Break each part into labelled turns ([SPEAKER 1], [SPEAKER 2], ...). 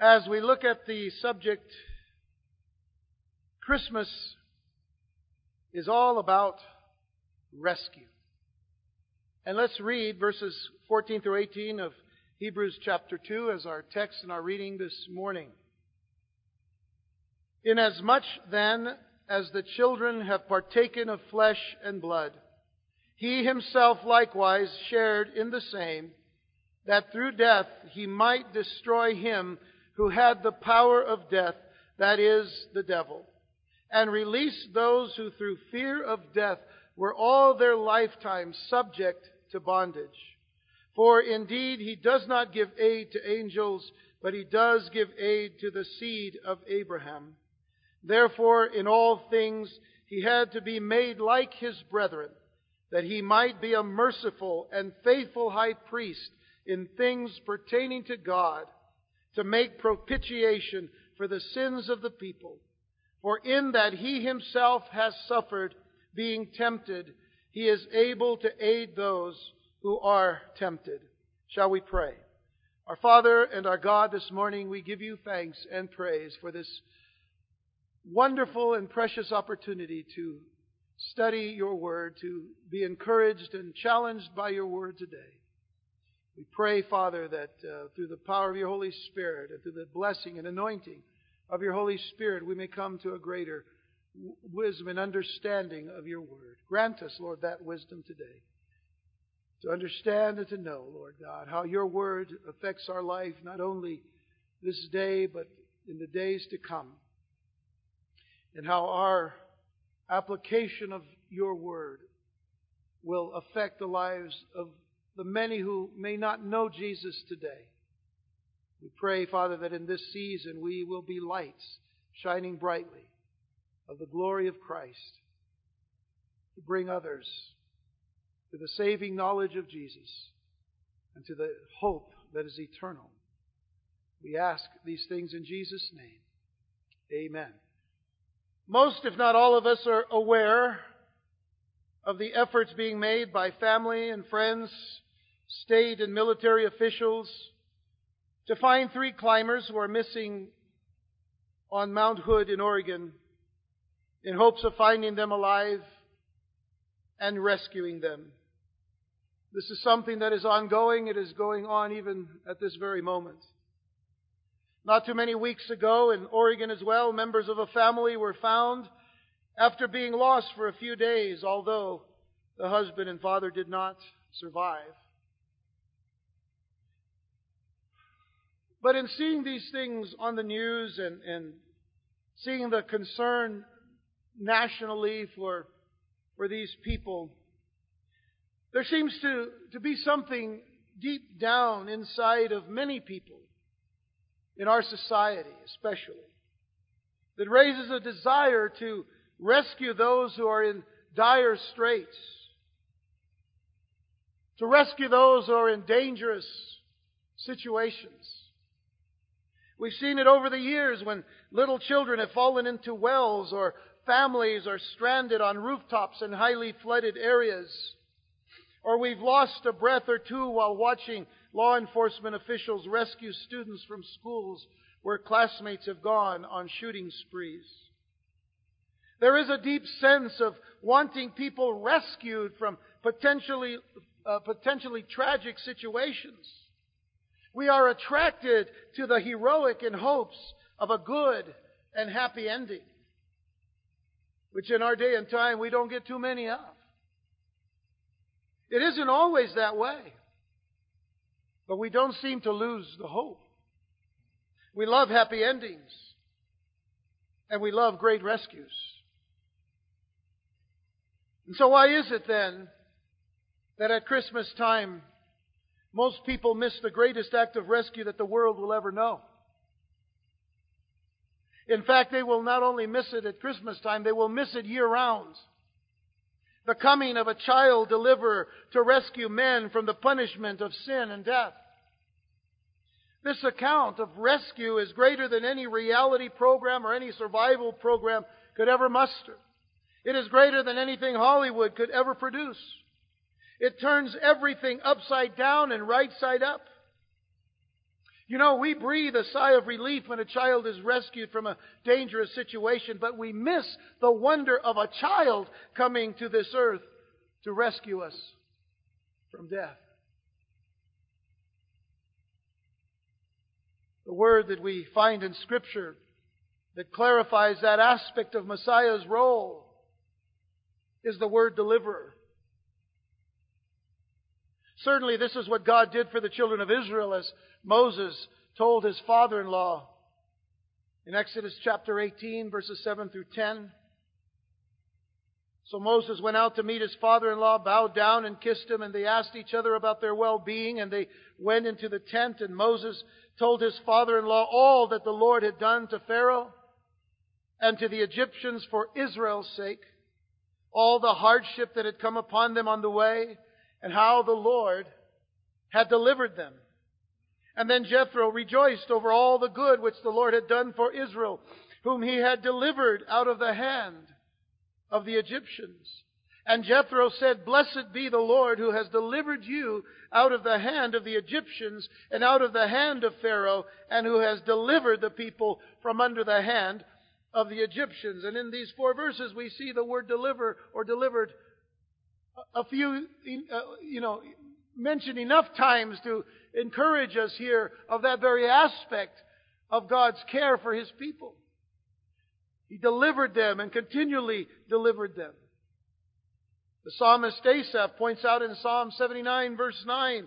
[SPEAKER 1] As we look at the subject, Christmas is all about rescue. And let's read verses 14 through 18 of Hebrews chapter 2 as our text and our reading this morning. Inasmuch then as the children have partaken of flesh and blood, he himself likewise shared in the same, that through death he might destroy him who had the power of death, that is, the devil, and release those who through fear of death were all their lifetime subject to bondage. For indeed he does not give aid to angels, but he does give aid to the seed of Abraham. Therefore in all things he had to be made like his brethren, that he might be a merciful and faithful high priest in things pertaining to God, to make propitiation for the sins of the people. For in that he himself has suffered, being tempted, he is able to aid those who are tempted. Shall we pray? Our Father and our God, this morning we give you thanks and praise for this wonderful and precious opportunity to study your word, to be encouraged and challenged by your word today. We pray, Father, that through the power of your Holy Spirit and through the blessing and anointing of your Holy Spirit, we may come to a greater wisdom and understanding of your word. Grant us, Lord, that wisdom today, to understand and to know, Lord God, how your word affects our life, not only this day, but in the days to come, and how our application of your word will affect the lives of the many who may not know Jesus today. We pray, Father, that in this season we will be lights shining brightly of the glory of Christ to bring others to the saving knowledge of Jesus and to the hope that is eternal. We ask these things in Jesus' name. Amen. Most, if not all of us, are aware of the efforts being made by family and friends, state and military officials, to find 3 climbers who are missing on Mount Hood in Oregon, in hopes of finding them alive and rescuing them. This is something that is ongoing. It is going on even at this very moment. Not too many weeks ago in Oregon as well, members of a family were found after being lost for a few days, although the husband and father did not survive. But in seeing these things on the news and seeing the concern nationally for these people, there seems to be something deep down inside of many people, in our society especially, that raises a desire to rescue those who are in dire straits, to rescue those who are in dangerous situations. We've seen it over the years when little children have fallen into wells, or families are stranded on rooftops in highly flooded areas, or we've lost a breath or two while watching law enforcement officials rescue students from schools where classmates have gone on shooting sprees. There is a deep sense of wanting people rescued from potentially tragic situations. We are attracted to the heroic in hopes of a good and happy ending, which in our day and time we don't get too many of. It isn't always that way, but we don't seem to lose the hope. We love happy endings, and we love great rescues. And so why is it then that at Christmas time most people miss the greatest act of rescue that the world will ever know? In fact, they will not only miss it at Christmas time, they will miss it year-round. The coming of a child deliverer to rescue men from the punishment of sin and death. This account of rescue is greater than any reality program or any survival program could ever muster. It is greater than anything Hollywood could ever produce. It turns everything upside down and right side up. You know, we breathe a sigh of relief when a child is rescued from a dangerous situation, but we miss the wonder of a child coming to this earth to rescue us from death. The word that we find in Scripture that clarifies that aspect of Messiah's role is the word deliverer. Certainly this is what God did for the children of Israel as Moses told his father-in-law in Exodus chapter 18, verses 7 through 10. So Moses went out to meet his father-in-law, bowed down and kissed him, and they asked each other about their well-being, and they went into the tent, and Moses told his father-in-law all that the Lord had done to Pharaoh and to the Egyptians for Israel's sake, all the hardship that had come upon them on the way, and how the Lord had delivered them. And then Jethro rejoiced over all the good which the Lord had done for Israel, whom he had delivered out of the hand of the Egyptians. And Jethro said, "Blessed be the Lord who has delivered you out of the hand of the Egyptians and out of the hand of Pharaoh, and who has delivered the people from under the hand of the Egyptians." And in these 4 verses we see the word deliver or delivered a few, mentioned enough times to encourage us here of that very aspect of God's care for His people. He delivered them and continually delivered them. The psalmist Asaph points out in Psalm 79 verse 9,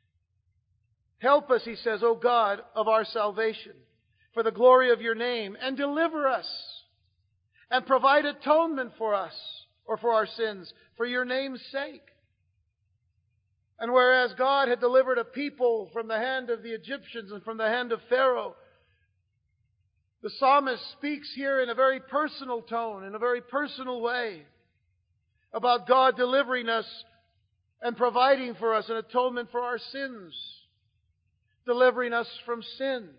[SPEAKER 1] "Help us," he says, "O God of our salvation, for the glory of your name, and deliver us, and provide atonement for us, or for our sins, for your name's sake." And whereas God had delivered a people from the hand of the Egyptians and from the hand of Pharaoh, the psalmist speaks here in a very personal tone, in a very personal way, about God delivering us and providing for us an atonement for our sins, delivering us from sin.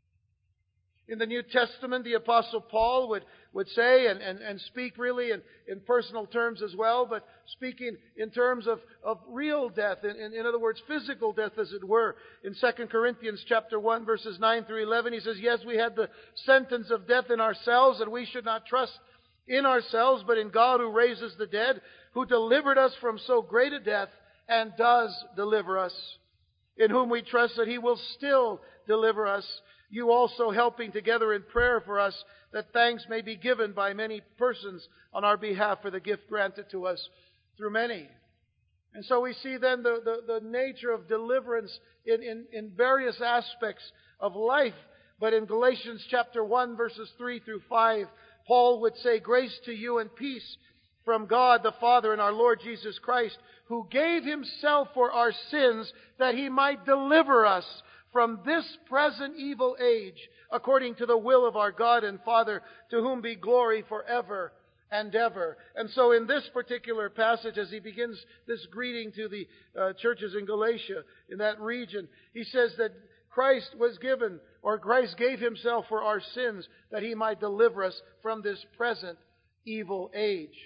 [SPEAKER 1] In the New Testament, the Apostle Paul would say and speak really in personal terms as well, but speaking in terms of real death, in other words, physical death as it were. In 2 Corinthians chapter 1, verses 9 through 11, he says, "Yes, we had the sentence of death in ourselves, and we should not trust in ourselves, but in God who raises the dead, who delivered us from so great a death, and does deliver us, in whom we trust that He will still deliver us. You also helping together in prayer for us, that thanks may be given by many persons on our behalf for the gift granted to us through many." And so we see then the nature of deliverance in various aspects of life. But in Galatians chapter 1, verses 3 through 5, Paul would say, "Grace to you and peace from God the Father and our Lord Jesus Christ, who gave Himself for our sins, that He might deliver us from this present evil age, according to the will of our God and Father, to whom be glory forever and ever." And so in this particular passage, as he begins this greeting to the churches in Galatia, in that region, he says that Christ was given, or Christ gave Himself for our sins, that He might deliver us from this present evil age.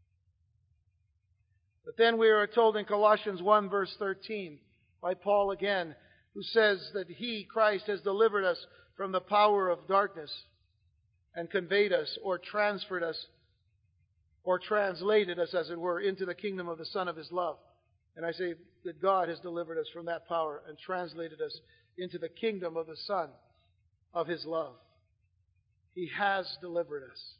[SPEAKER 1] But then we are told in Colossians 1, verse 13, by Paul again, who says that He, Christ, has delivered us from the power of darkness and conveyed us, or transferred us, or translated us, as it were, into the kingdom of the Son of His love. And I say that God has delivered us from that power and translated us into the kingdom of the Son of His love. He has delivered us.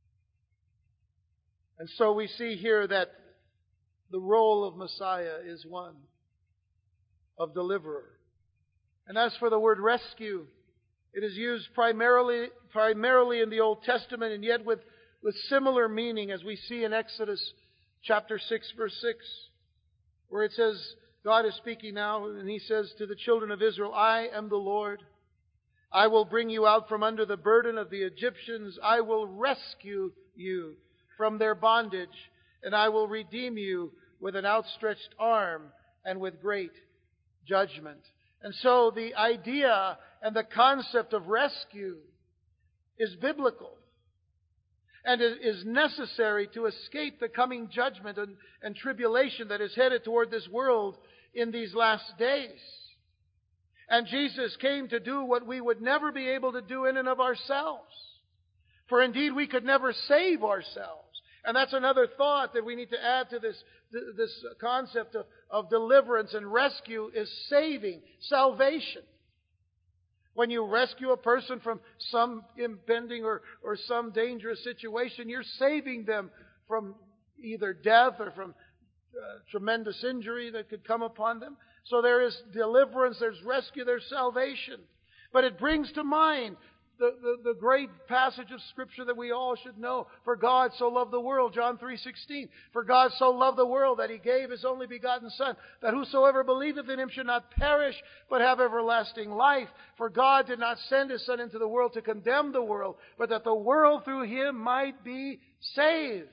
[SPEAKER 1] And so we see here that the role of Messiah is one of deliverer. And as for the word rescue, it is used primarily in the Old Testament, and yet with similar meaning, as we see in Exodus chapter 6, verse 6, where it says, God is speaking now, and He says to the children of Israel, "I am the Lord. I will bring you out from under the burden of the Egyptians. I will rescue you from their bondage, and I will redeem you with an outstretched arm and with great judgment." And so the idea and the concept of rescue is biblical. And it is necessary to escape the coming judgment and tribulation that is headed toward this world in these last days. And Jesus came to do what we would never be able to do in and of ourselves. For indeed, we could never save ourselves. And that's another thought that we need to add to this concept of deliverance and rescue is saving, salvation. When you rescue a person from some impending or some dangerous situation, you're saving them from either death or from tremendous injury that could come upon them. So there is deliverance, there's rescue, there's salvation. But it brings to mind the great passage of Scripture that we all should know. For God so loved the world, John 3:16. For God so loved the world that He gave His only begotten Son, that whosoever believeth in Him should not perish, but have everlasting life. For God did not send His Son into the world to condemn the world, but that the world through Him might be saved.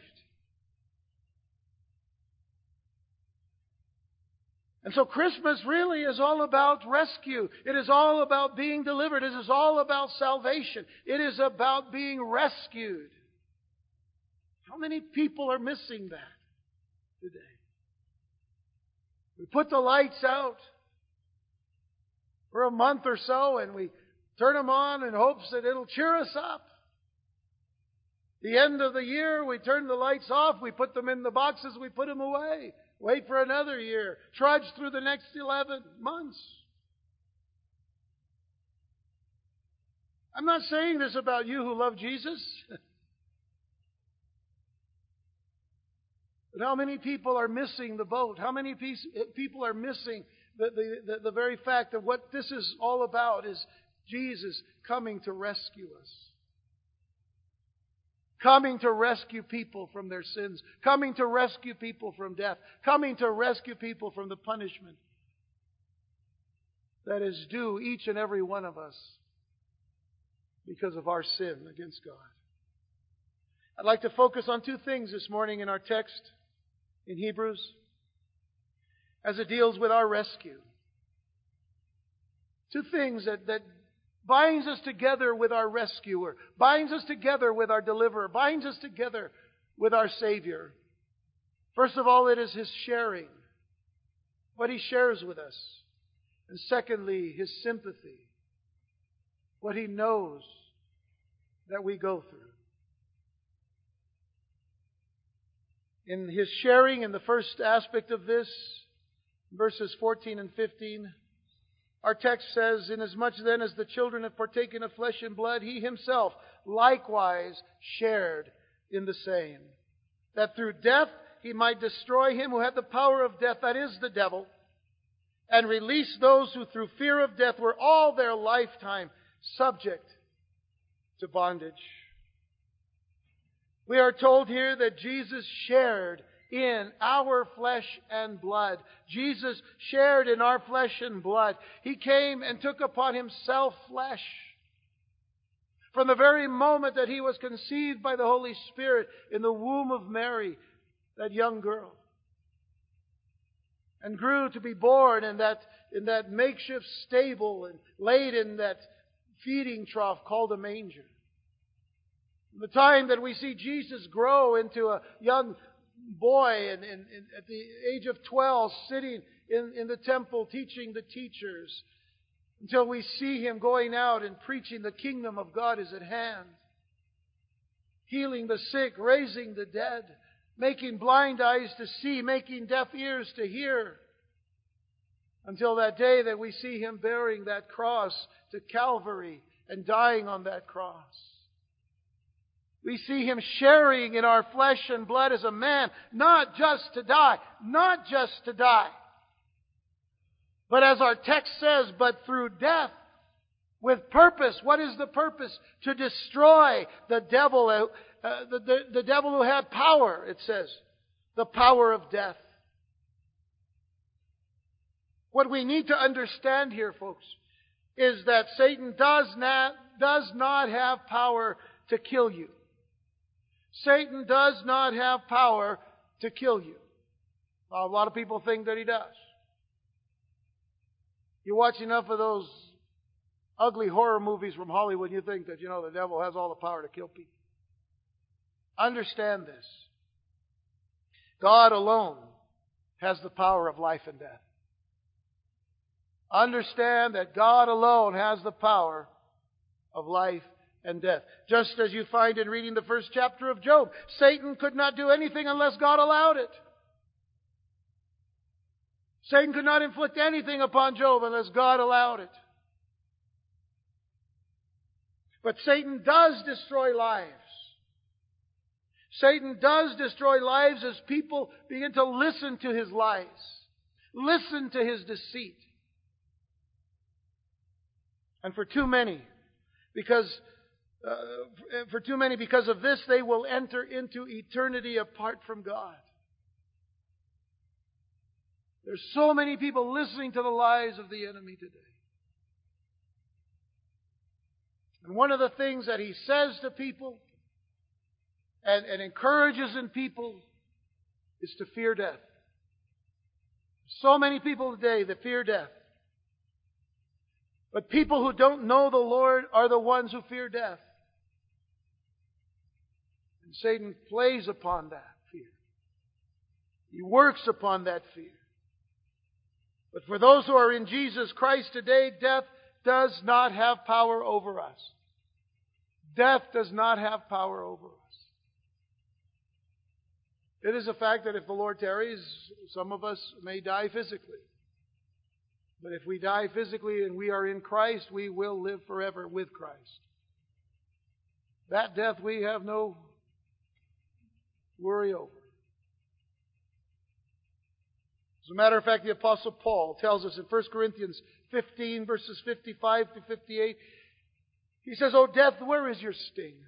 [SPEAKER 1] And so Christmas really is all about rescue. It is all about being delivered. It is all about salvation. It is about being rescued. How many people are missing that today? We put the lights out for a month or so and we turn them on in hopes that it'll cheer us up. The end of the year, we turn the lights off, we put them in the boxes, we put them away. Wait for another year. Trudge through the next 11 months. I'm not saying this about you who love Jesus. But how many people are missing the boat? How many people are missing the very fact that what this is all about is Jesus coming to rescue us. Coming to rescue people from their sins. Coming to rescue people from death. Coming to rescue people from the punishment that is due each and every one of us because of our sin against God. I'd like to focus on two things this morning in our text in Hebrews as it deals with our rescue. Two things that binds us together with our rescuer, binds us together with our deliverer, binds us together with our Savior. First of all, it is His sharing, what He shares with us. And secondly, His sympathy, what He knows that we go through. In His sharing, in the first aspect of this, verses 14 and 15, our text says, "Inasmuch then as the children have partaken of flesh and blood, He Himself likewise shared in the same, that through death He might destroy him who had the power of death, that is, the devil, and release those who through fear of death were all their lifetime subject to bondage." We are told here that Jesus shared in our flesh and blood. Jesus shared in our flesh and blood. He came and took upon Himself flesh. From the very moment that He was conceived by the Holy Spirit in the womb of Mary, that young girl, and grew to be born in that makeshift stable and laid in that feeding trough called a manger. From the time that we see Jesus grow into a young boy and at the age of 12 sitting in the temple teaching the teachers, until we see Him going out and preaching the kingdom of God is at hand, healing the sick, raising the dead, making blind eyes to see, making deaf ears to hear, until that day that we see Him bearing that cross to Calvary and dying on that cross. We see Him sharing in our flesh and blood as a man, not just to die, but as our text says, but through death, with purpose. What is the purpose? To destroy the devil, the devil who had power, it says, the power of death. What we need to understand here, folks, is that Satan does not have power to kill you. Satan does not have power to kill you. Well, a lot of people think that he does. You watch enough of those ugly horror movies from Hollywood, you think that, the devil has all the power to kill people. Understand this. God alone has the power of life and death. Understand that God alone has the power of life and death. Just as you find in reading the first chapter of Job, Satan could not do anything unless God allowed it. Satan could not inflict anything upon Job unless God allowed it. But Satan does destroy lives. Satan does destroy lives as people begin to listen to his lies, listen to his deceit. And for too many, because of this, they will enter into eternity apart from God. There's so many people listening to the lies of the enemy today. And one of the things that he says to people and encourages in people is to fear death. So many people today that fear death. But people who don't know the Lord are the ones who fear death. And Satan plays upon that fear. He works upon that fear. But for those who are in Jesus Christ today, death does not have power over us. Death does not have power over us. It is a fact that if the Lord tarries, some of us may die physically. But if we die physically and we are in Christ, we will live forever with Christ. That death we have no worry over. As a matter of fact, the Apostle Paul tells us in 1 Corinthians 15, verses 55 to 58, he says, "O death, where is your sting?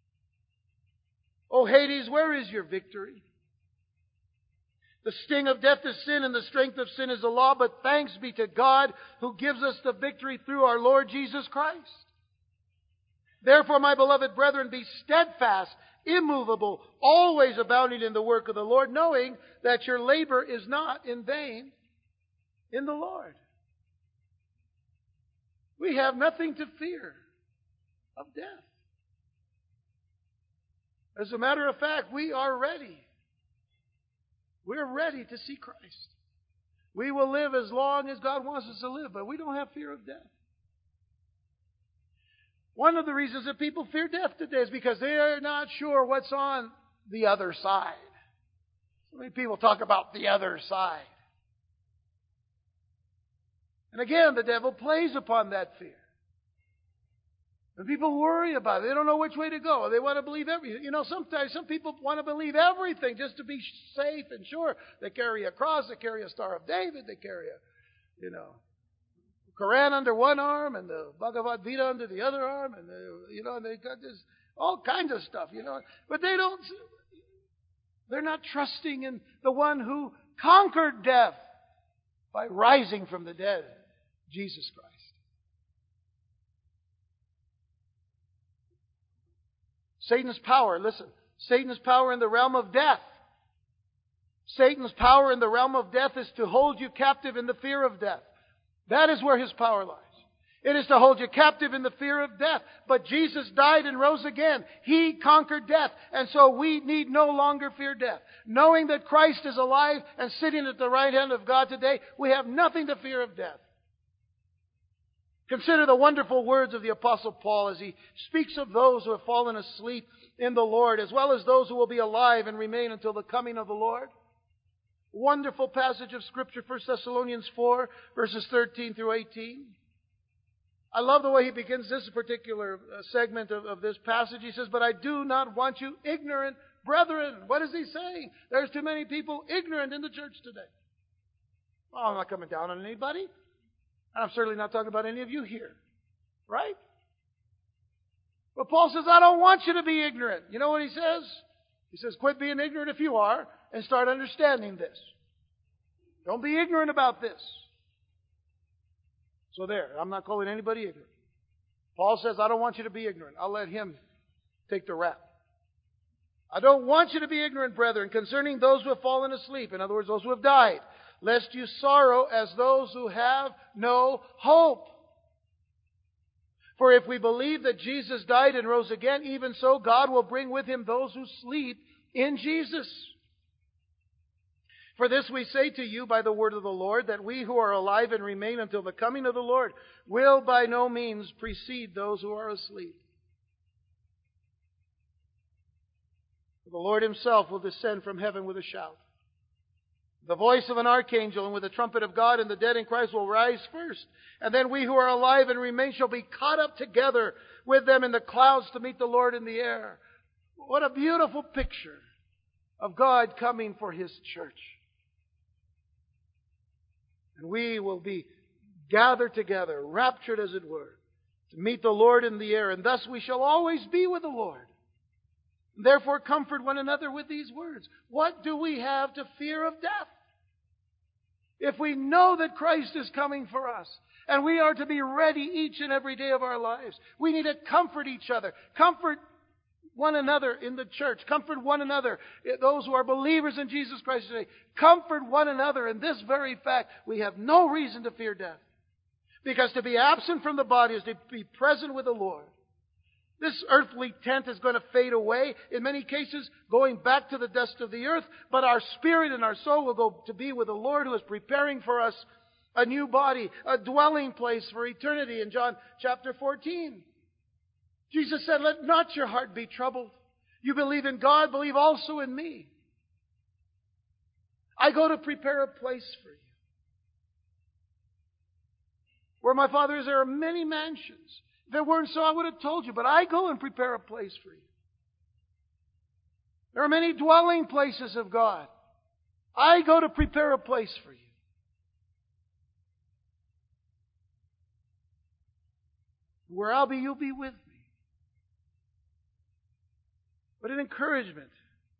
[SPEAKER 1] O Hades, where is your victory? The sting of death is sin, and the strength of sin is the law. But thanks be to God who gives us the victory through our Lord Jesus Christ. Therefore, my beloved brethren, be steadfast, immovable, always abounding in the work of the Lord, knowing that your labor is not in vain in the Lord." We have nothing to fear of death. As a matter of fact, we are ready. We're ready to see Christ. We will live as long as God wants us to live, but we don't have fear of death. One of the reasons that people fear death today is because they are not sure what's on the other side. So many people talk about the other side. And again, the devil plays upon that fear. And people worry about it. They don't know which way to go. They want to believe everything. You know, sometimes some people want to believe everything just to be safe and sure. They carry a cross. They carry a Star of David. They carry a, Quran under one arm and the Bhagavad Gita under the other arm. And, and they got this, all kinds of stuff, But they're not trusting in the one who conquered death by rising from the dead, Jesus Christ. Satan's power, listen, Satan's power in the realm of death. Satan's power in the realm of death is to hold you captive in the fear of death. That is where his power lies. It is to hold you captive in the fear of death. But Jesus died and rose again. He conquered death. And so we need no longer fear death. Knowing that Christ is alive and sitting at the right hand of God today, we have nothing to fear of death. Consider the wonderful words of the Apostle Paul as he speaks of those who have fallen asleep in the Lord, as well as those who will be alive and remain until the coming of the Lord. Wonderful passage of Scripture, 1 Thessalonians 4, verses 13 through 18. I love the way he begins this particular segment of this passage. He says, "But I do not want you ignorant, brethren." What is he saying? There's too many people ignorant in the church today. Well, I'm not coming down on anybody. And I'm certainly not talking about any of you here. Right? But Paul says, I don't want you to be ignorant. You know what he says? He says, quit being ignorant if you are and start understanding this. Don't be ignorant about this. So there, I'm not calling anybody ignorant. Paul says, I don't want you to be ignorant. I'll let him take the rap. I don't want you to be ignorant, brethren, concerning those who have fallen asleep. In other words, those who have died. Lest you sorrow as those who have no hope. For if we believe that Jesus died and rose again, even so God will bring with him those who sleep in Jesus. For this we say to you by the word of the Lord, that we who are alive and remain until the coming of the Lord will by no means precede those who are asleep. The Lord Himself will descend from heaven with a shout, the voice of an archangel, and with the trumpet of God, and the dead in Christ will rise first. And then we who are alive and remain shall be caught up together with them in the clouds to meet the Lord in the air. What a beautiful picture of God coming for His church. And we will be gathered together, raptured as it were, to meet the Lord in the air. And thus we shall always be with the Lord. Therefore comfort one another with these words. What do we have to fear of death? If we know that Christ is coming for us, and we are to be ready each and every day of our lives, we need to comfort each other. Comfort one another in the church. Comfort one another, those who are believers in Jesus Christ today. Comfort one another in this very fact. We have no reason to fear death. Because to be absent from the body is to be present with the Lord. This earthly tent is going to fade away, in many cases going back to the dust of the earth, but our spirit and our soul will go to be with the Lord, who is preparing for us a new body, a dwelling place for eternity in John chapter 14. Jesus said, "Let not your heart be troubled. You believe in God, believe also in me. I go to prepare a place for you. Where my Father is, there are many mansions. If it weren't so, I would have told you. But I go and prepare a place for you. There are many dwelling places of God. I go to prepare a place for you." Where I'll be, you'll be with me. What an encouragement.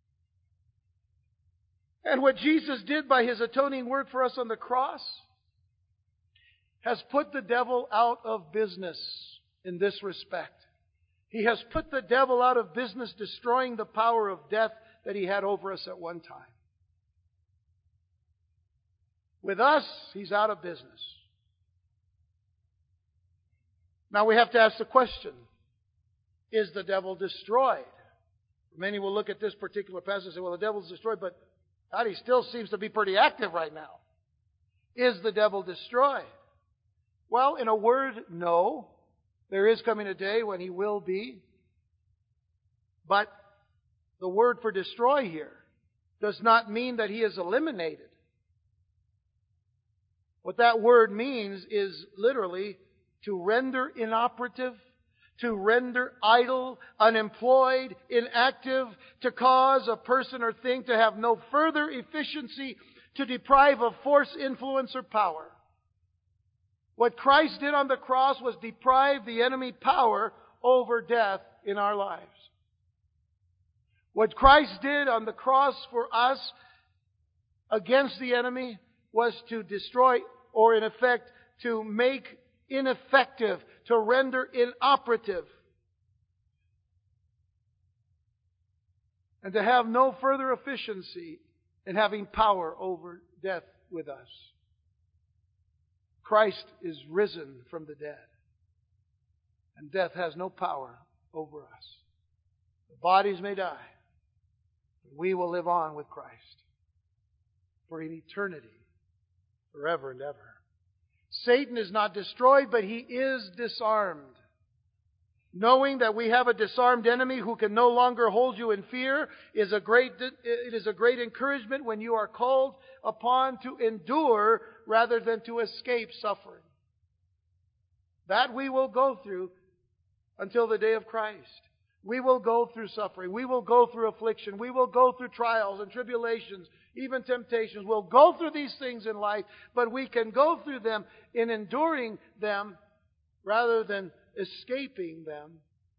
[SPEAKER 1] And what Jesus did by His atoning work for us on the cross has put the devil out of business in this respect. He has put the devil out of business, destroying the power of death that he had over us at one time. With us, he's out of business. Now we have to ask the question, is the devil destroyed? Many will look at this particular passage and say, well, the devil's destroyed, but God, he still seems to be pretty active right now. Is the devil destroyed? Well, in a word, no. There is coming a day when he will be. But the word for destroy here does not mean that he is eliminated. What that word means is literally to render inoperative, to render idle, unemployed, inactive, to cause a person or thing to have no further efficiency, to deprive of force, influence, or power. What Christ did on the cross was deprive the enemy power over death in our lives. What Christ did on the cross for us against the enemy was to destroy, or in effect, to make ineffective, to render inoperative, and to have no further efficiency in having power over death with us. Christ is risen from the dead, and death has no power over us. The bodies may die, but we will live on with Christ for an eternity, forever and ever. Satan is not destroyed, but he is disarmed. Knowing that we have a disarmed enemy who can no longer hold you in fear it is a great encouragement when you are called upon to endure rather than to escape suffering. That we will go through until the day of Christ. We will go through suffering. We will go through affliction. We will go through trials and tribulations, even temptations. We'll go through these things in life, but we can go through them in enduring them rather than escaping them,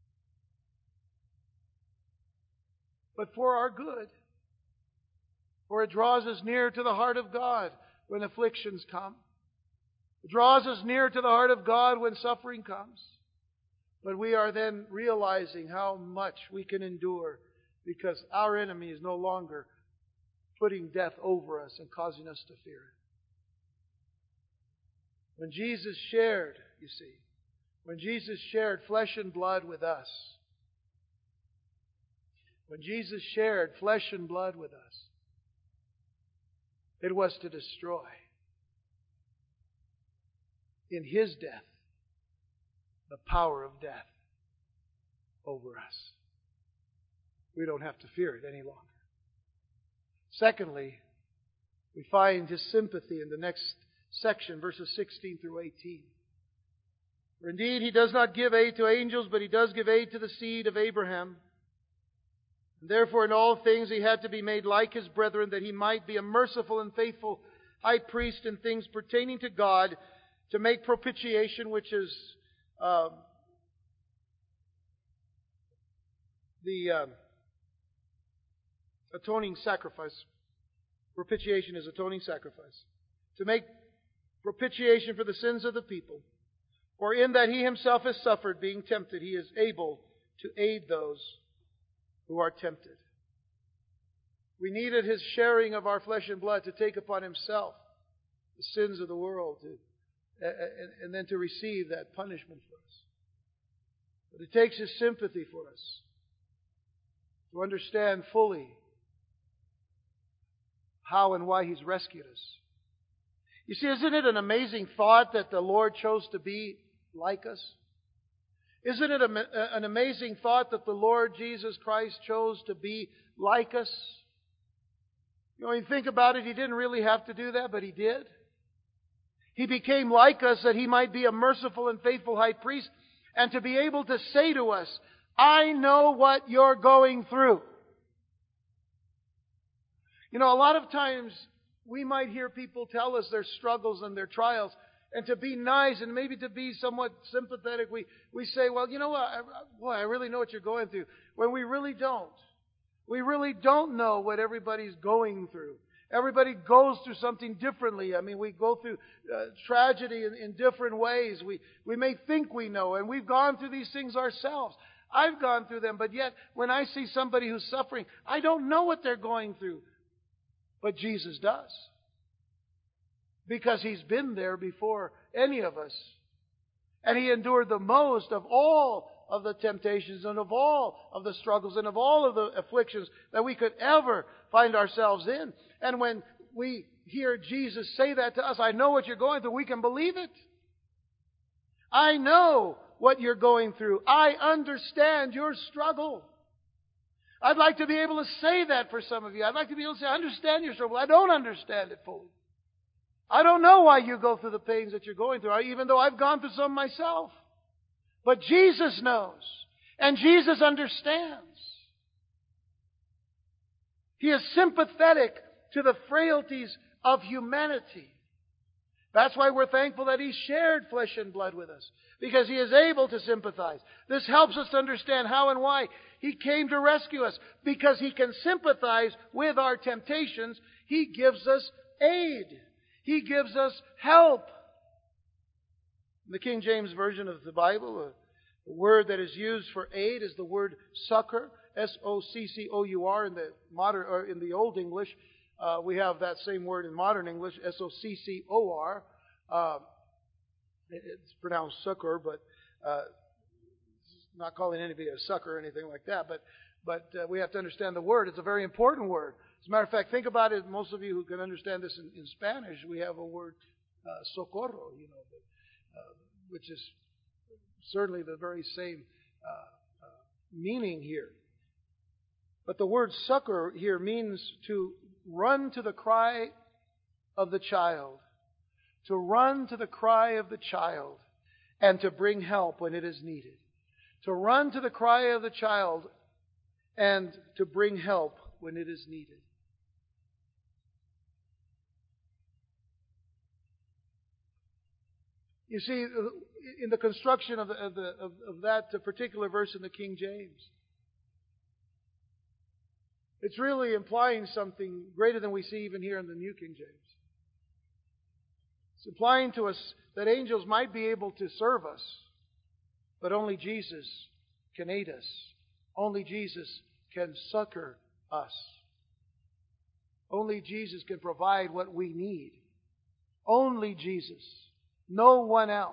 [SPEAKER 1] but for our good. For it draws us near to the heart of God when afflictions come. It draws us near to the heart of God when suffering comes. But we are then realizing how much we can endure because our enemy is no longer putting death over us and causing us to fear it. When Jesus shared, you see, when Jesus shared flesh and blood with us, when Jesus shared flesh and blood with us, It was to destroy. In His death, the power of death over us. We don't have to fear it any longer. Secondly, we find His sympathy in the next section, verses 16 through 18. For indeed, He does not give aid to angels, but He does give aid to the seed of Abraham. And therefore, in all things He had to be made like His brethren, that He might be a merciful and faithful high priest in things pertaining to God, to make propitiation, which is the atoning sacrifice. Propitiation is atoning sacrifice. To make propitiation for the sins of the people. For in that He Himself has suffered, being tempted, He is able to aid those who are tempted. We needed His sharing of our flesh and blood to take upon Himself the sins of the world, and then to receive that punishment for us. But it takes His sympathy for us to understand fully how and why He's rescued us. You see, isn't it an amazing thought that the Lord chose to be like us? Isn't it an amazing thought that the Lord Jesus Christ chose to be like us? You know, when you think about it, He didn't really have to do that, but He did. He became like us that He might be a merciful and faithful high priest, and to be able to say to us, I know what you're going through. You know, a lot of times we might hear people tell us their struggles and their trials, and to be nice and maybe to be somewhat sympathetic, we say, well, you know what, I really know what you're going through. When we really don't. We really don't know what everybody's going through. Everybody goes through something differently. I mean, we go through tragedy in different ways. We may think we know, and we've gone through these things ourselves. I've gone through them, but yet when I see somebody who's suffering, I don't know what they're going through. But Jesus does. Because He's been there before any of us. And He endured the most of all of the temptations and of all of the struggles and of all of the afflictions that we could ever find ourselves in. And when we hear Jesus say that to us, I know what you're going through, we can believe it. I know what you're going through. I understand your struggle. I'd like to be able to say that for some of you. I'd like to be able to say, I understand your struggle. I don't understand it fully. I don't know why you go through the pains that you're going through, even though I've gone through some myself. But Jesus knows. And Jesus understands. He is sympathetic to the frailties of humanity. That's why we're thankful that He shared flesh and blood with us. Because He is able to sympathize. This helps us to understand how and why He came to rescue us. Because He can sympathize with our temptations, He gives us aid. He gives us help. In the King James Version of the Bible, the word that is used for aid is the word succor, S-O-C-C-O-U-R in the modern or in the Old English. We have that same word in modern English, S-O-C-C-O-R. It's pronounced succor, but not calling anybody a sucker or anything like that. But we have to understand the word. It's a very important word. As a matter of fact, think about it. Most of you who can understand this in Spanish, we have a word, socorro, which is certainly the very same meaning here. But the word succor here means to run to the cry of the child. To run to the cry of the child and to bring help when it is needed. To run to the cry of the child and to bring help when it is needed. You see, in the construction of that particular verse in the King James, it's really implying something greater than we see even here in the New King James. It's implying to us that angels might be able to serve us, but only Jesus can aid us. Only Jesus can succor us. Only Jesus can provide what we need. Only Jesus. No one else.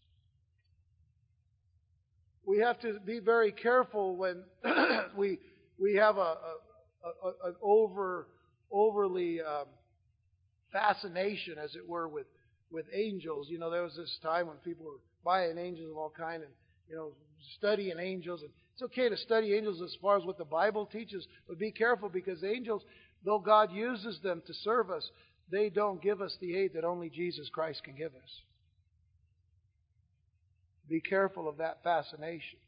[SPEAKER 1] We have to be very careful when we have an overly fascination, as it were, with angels. You know, there was this time when people were buying angels of all kind and, studying angels. And it's okay to study angels as far as what the Bible teaches, but be careful, because angels, though God uses them to serve us, they don't give us the aid that only Jesus Christ can give us. Be careful of that fascination.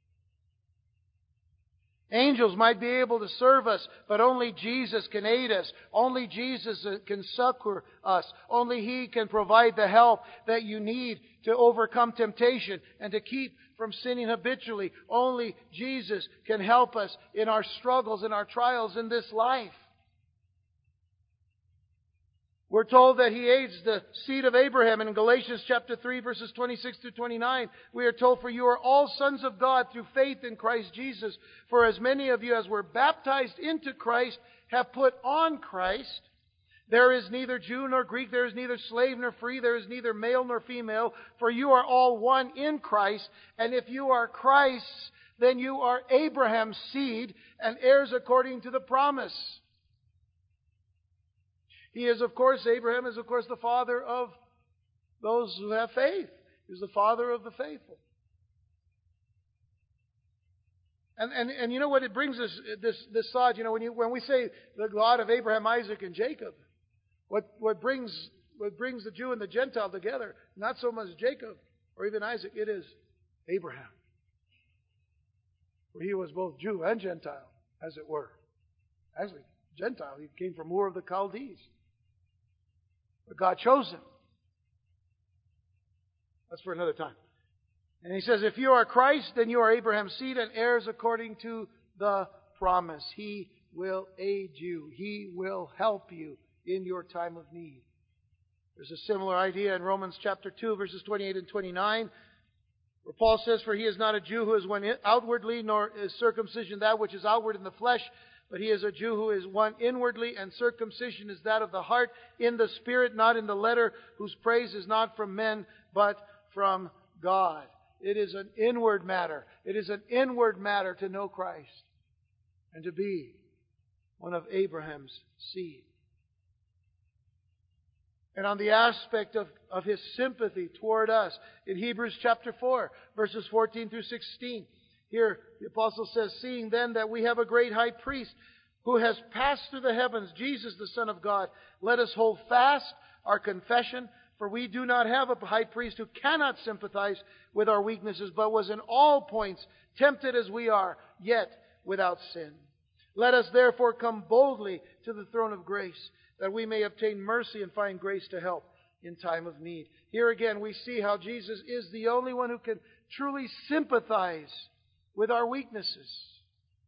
[SPEAKER 1] Angels might be able to serve us, but only Jesus can aid us. Only Jesus can succor us. Only He can provide the help that you need to overcome temptation and to keep from sinning habitually. Only Jesus can help us in our struggles and our trials in this life. We're told that He aids the seed of Abraham. And in Galatians chapter 3, verses 26 to 29, we are told, "For you are all sons of God through faith in Christ Jesus. For as many of you as were baptized into Christ have put on Christ. There is neither Jew nor Greek, there is neither slave nor free, there is neither male nor female, for you are all one in Christ. And if you are Christ's, then you are Abraham's seed and heirs according to the promise." Abraham is, of course, the father of those who have faith. He's the father of the faithful. And you know what, it brings us this thought, when we say the God of Abraham, Isaac, and Jacob, what brings the Jew and the Gentile together, not so much Jacob or even Isaac, it is Abraham. For he was both Jew and Gentile, as it were. Actually, Gentile, he came from Ur of the Chaldees. But God chose him. That's for another time. And He says, if you are Christ, then you are Abraham's seed and heirs according to the promise. He will aid you. He will help you in your time of need. There's a similar idea in Romans chapter 2, verses 28 and 29, where Paul says, "For he is not a Jew who is one outwardly, nor is circumcision that which is outward in the flesh, but he is a Jew who is one inwardly, and circumcision is that of the heart, in the spirit, not in the letter, whose praise is not from men, but from God." It is an inward matter. It is an inward matter to know Christ and to be one of Abraham's seed. And on the aspect of His sympathy toward us, in Hebrews chapter 4, verses 14 through 16, here, the apostle says, "Seeing then that we have a great high priest who has passed through the heavens, Jesus the Son of God, let us hold fast our confession. For we do not have a high priest who cannot sympathize with our weaknesses, but was in all points tempted as we are, yet without sin. Let us therefore come boldly to the throne of grace, that we may obtain mercy and find grace to help in time of need." Here again, we see how Jesus is the only one who can truly sympathize with our weaknesses.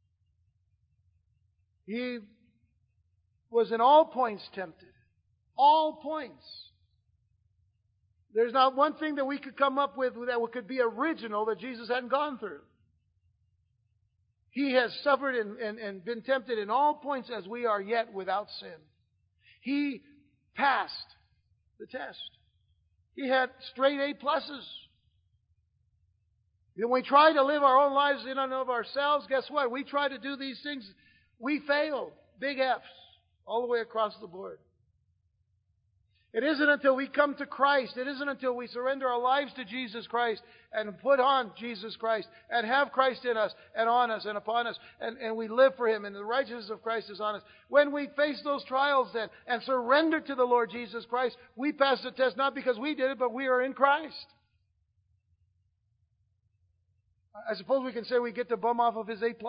[SPEAKER 1] He was in all points tempted. All points. There's not one thing that we could come up with that could be original that Jesus hadn't gone through. He has suffered and been tempted in all points as we are, yet without sin. He passed the test. He had straight A+. When we try to live our own lives in and of ourselves, guess what? We try to do these things, we fail. Big F's all the way across the board. It isn't until we come to Christ, it isn't until we surrender our lives to Jesus Christ and put on Jesus Christ and have Christ in us and on us and upon us and we live for Him and the righteousness of Christ is on us. When we face those trials then and surrender to the Lord Jesus Christ, we pass the test not because we did it, but we are in Christ. I suppose we can say we get to bum off of His A+.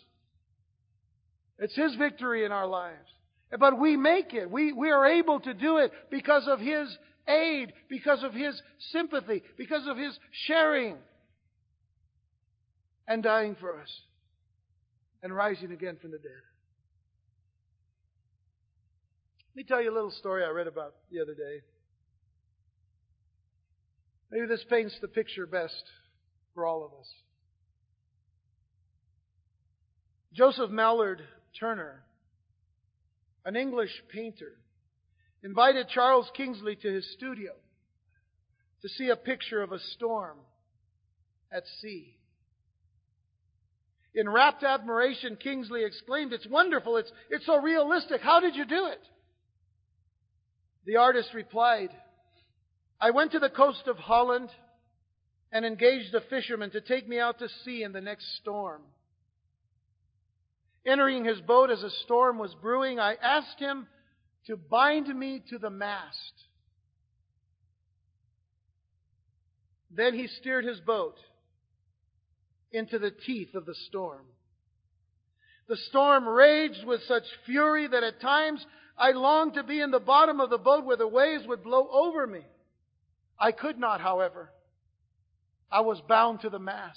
[SPEAKER 1] It's His victory in our lives. But we make it. We are able to do it because of His aid, because of His sympathy, because of His sharing and dying for us and rising again from the dead. Let me tell you a little story I read about the other day. Maybe this paints the picture best for all of us. Joseph Mallard Turner, an English painter, invited Charles Kingsley to his studio to see a picture of a storm at sea. In rapt admiration, Kingsley exclaimed, "It's wonderful. It's so realistic. How did you do it?" The artist replied, I went to the coast of Holland and engaged a fisherman to take me out to sea in the next storm. Entering his boat as a storm was brewing, I asked him to bind me to the mast. Then he steered his boat into the teeth of the storm. The storm raged with such fury that at times I longed to be in the bottom of the boat where the waves would blow over me. I could not, however. I was bound to the mast.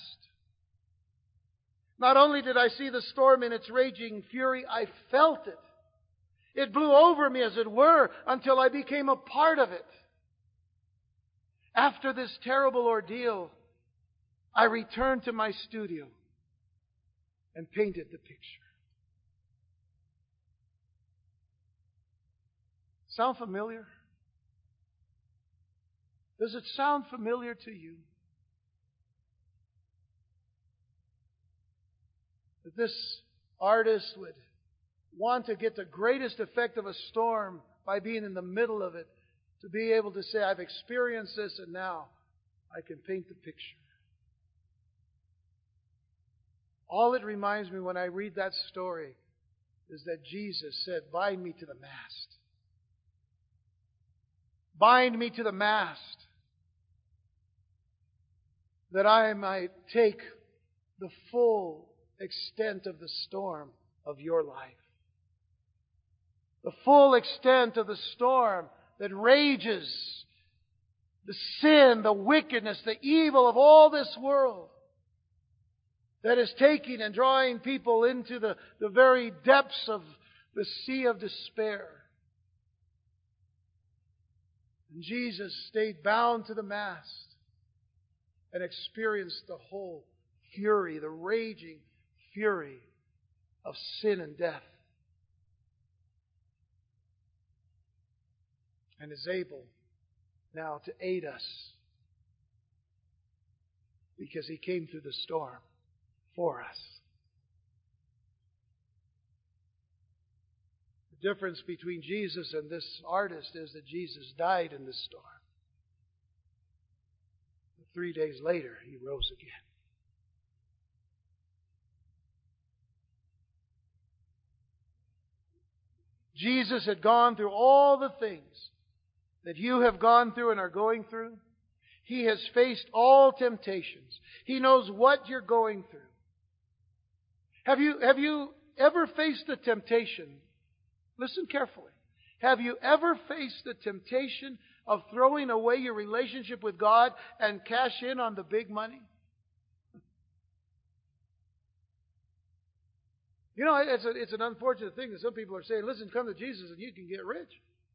[SPEAKER 1] Not only did I see the storm in its raging fury, I felt it. It blew over me, as it were, until I became a part of it. After this terrible ordeal, I returned to my studio and painted the picture. Sound familiar? Does it sound familiar to you? That this artist would want to get the greatest effect of a storm by being in the middle of it, to be able to say, I've experienced this and now I can paint the picture. All it reminds me when I read that story is that Jesus said, bind me to the mast. Bind me to the mast, that I might take the full extent of the storm of your life. The full extent of the storm that rages, the sin, the wickedness, the evil of all this world that is taking and drawing people into the very depths of the sea of despair. And Jesus stayed bound to the mast and experienced the whole fury, the raging fury of sin and death. And is able now to aid us because He came through the storm for us. The difference between Jesus and this artist is that Jesus died in the storm. But 3 days later, He rose again. Jesus had gone through all the things that you have gone through and are going through. He has faced all temptations. He knows what you're going through. Have you ever faced the temptation? Listen carefully. Have you ever faced the temptation of throwing away your relationship with God and cash in on the big money? You know, it's an unfortunate thing that some people are saying, listen, come to Jesus and you can get rich.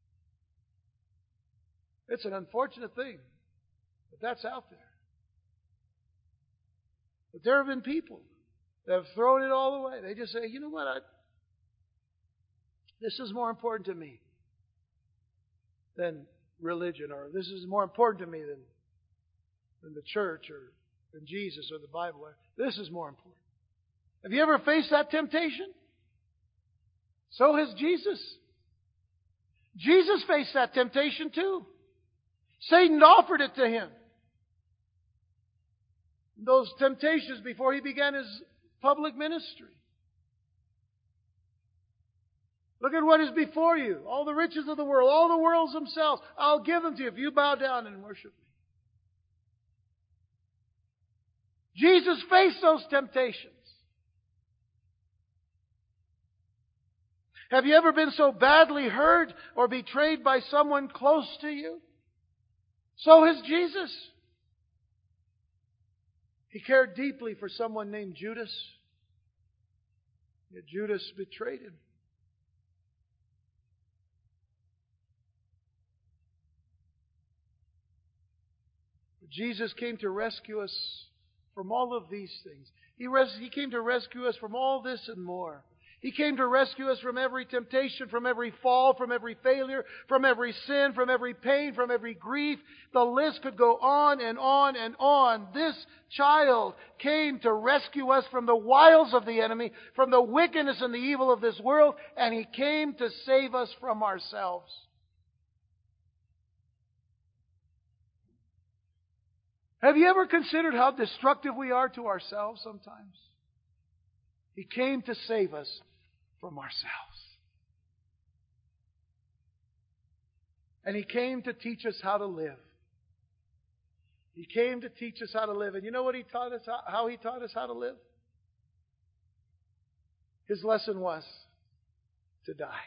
[SPEAKER 1] It's an unfortunate thing, but that's out there. But there have been people that have thrown it all away. They just say, you know what, this is more important to me than religion, or this is more important to me than the church or than Jesus or the Bible. This is more important. Have you ever faced that temptation? So has Jesus. Jesus faced that temptation too. Satan offered it to Him. Those temptations before He began His public ministry. Look at what is before you. All the riches of the world, all the worlds themselves. I'll give them to you if you bow down and worship me. Jesus faced those temptations. Have you ever been so badly hurt or betrayed by someone close to you? So has Jesus. He cared deeply for someone named Judas. Yet Judas betrayed Him. But Jesus came to rescue us from all of these things. He came to rescue us from all this and more. He came to rescue us from every temptation, from every fall, from every failure, from every sin, from every pain, from every grief. The list could go on and on and on. This child came to rescue us from the wiles of the enemy, from the wickedness and the evil of this world, and He came to save us from ourselves. Have you ever considered how destructive we are to ourselves sometimes? He came to save us from ourselves. And He came to teach us how to live. He came to teach us how to live. And you know what He taught us? How He taught us how to live? His lesson was to die.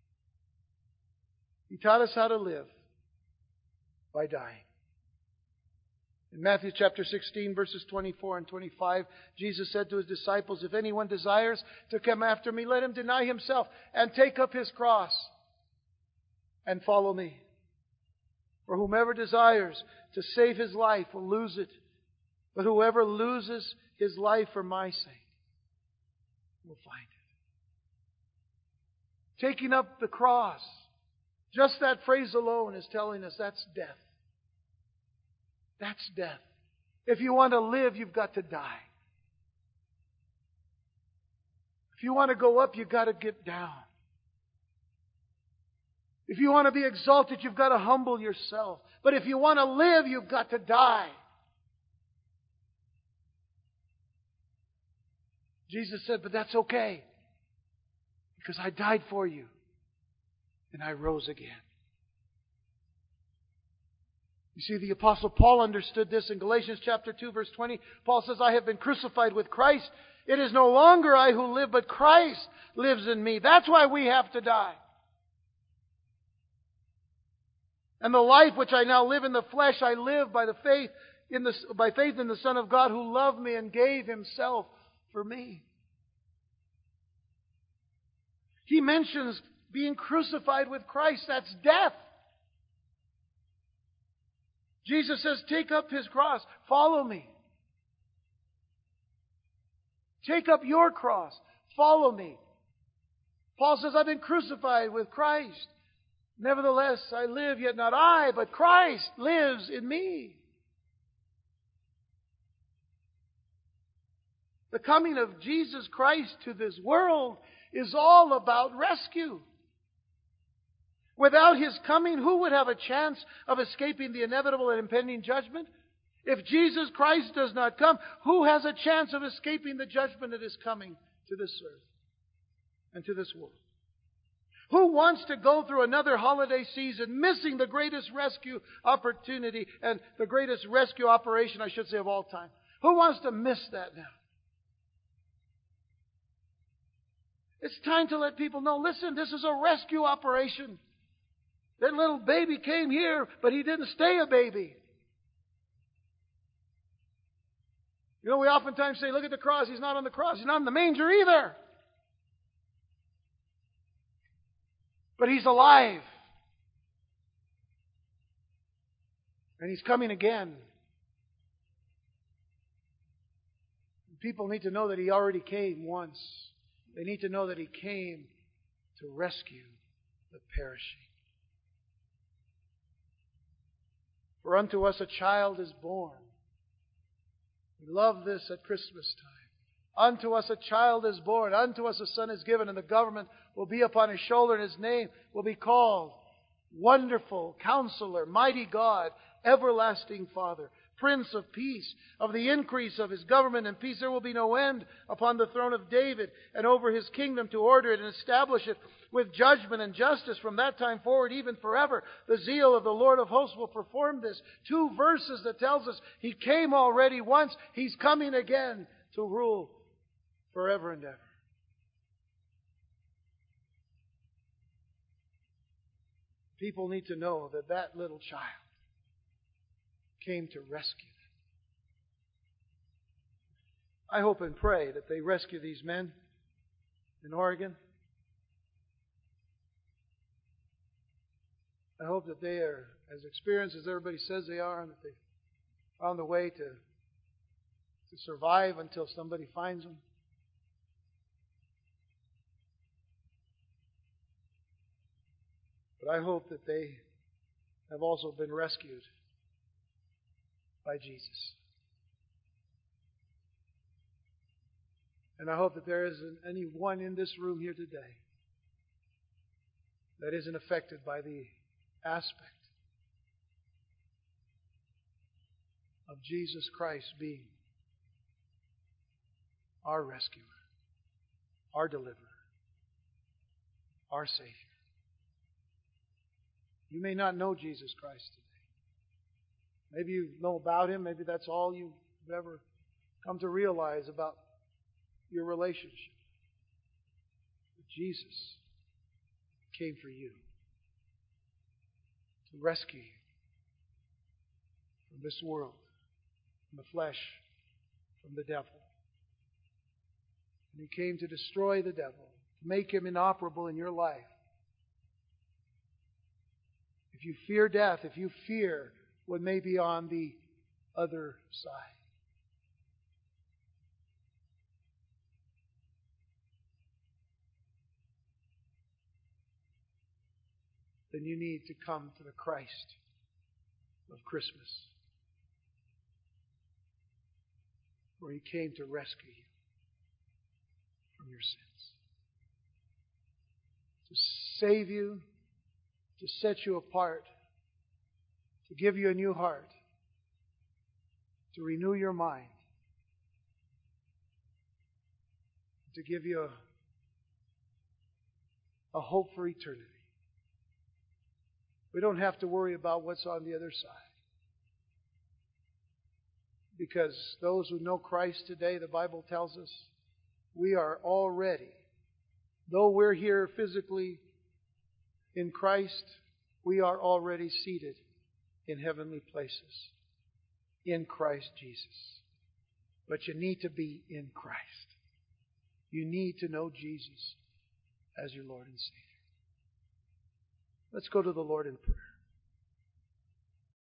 [SPEAKER 1] He taught us how to live by dying. In Matthew chapter 16, verses 24 and 25, Jesus said to His disciples, "If anyone desires to come after me, let him deny himself and take up his cross and follow me. For whomever desires to save his life will lose it, but whoever loses his life for my sake will find it." Taking up the cross, just that phrase alone is telling us that's death. That's death. If you want to live, you've got to die. If you want to go up, you've got to get down. If you want to be exalted, you've got to humble yourself. But if you want to live, you've got to die. Jesus said, "But that's okay, because I died for you and I rose again." You see, the Apostle Paul understood this in Galatians chapter 2, verse 20. Paul says, "I have been crucified with Christ. It is no longer I who live, but Christ lives in me." That's why we have to die. "And the life which I now live in the flesh, I live by faith in the Son of God who loved me and gave Himself for me." He mentions being crucified with Christ. That's death. Jesus says, "Take up His cross. Follow me." Take up your cross. Follow me. Paul says, "I've been crucified with Christ. Nevertheless, I live, yet not I, but Christ lives in me." The coming of Jesus Christ to this world is all about rescue. Without His coming, who would have a chance of escaping the inevitable and impending judgment? If Jesus Christ does not come, who has a chance of escaping the judgment that is coming to this earth and to this world? Who wants to go through another holiday season missing the greatest rescue opportunity and the greatest rescue operation, I should say, of all time? Who wants to miss that now? It's time to let people know, listen, this is a rescue operation. That little baby came here, but he didn't stay a baby. You know, we oftentimes say, "Look at the cross. He's not on the cross. He's not in the manger either." But He's alive. And He's coming again. People need to know that He already came once. They need to know that He came to rescue the perishing. "For unto us a child is born." We love this at Christmas time. "Unto us a child is born. Unto us a son is given. And the government will be upon His shoulder. And His name will be called Wonderful Counselor, Mighty God, Everlasting Father, Prince of Peace. Of the increase of His government and peace there will be no end upon the throne of David and over His kingdom, to order it and establish it with judgment and justice from that time forward, even forever. The zeal of the Lord of hosts will perform this." 2 verses that tells us He came already once. He's coming again to rule forever and ever. People need to know that that little child came to rescue them. I hope and pray that they rescue these men in Oregon. I hope that they are as experienced as everybody says they are, and that they've found a way to survive until somebody finds them. But I hope that they have also been rescued by Jesus. And I hope that there isn't anyone in this room here today that isn't affected by the aspect of Jesus Christ being our rescuer, our deliverer, our Savior. You may not know Jesus Christ today. Maybe you know about Him. Maybe that's all you've ever come to realize about your relationship. But Jesus came for you, to rescue you from this world, from the flesh, from the devil. And He came to destroy the devil, to make him inoperable in your life. If you fear death, if you fear what may be on the other side, then you need to come to the Christ of Christmas, where He came to rescue you from your sins, to save you, to set you apart, to give you a new heart, to renew your mind, to give you a hope for eternity. We don't have to worry about what's on the other side. Because those who know Christ today, the Bible tells us, we are already, though we're here physically in Christ, we are already seated in heavenly places in Christ Jesus. But you need to be in Christ. You need to know Jesus as your Lord and Savior. Let's go to the Lord in prayer.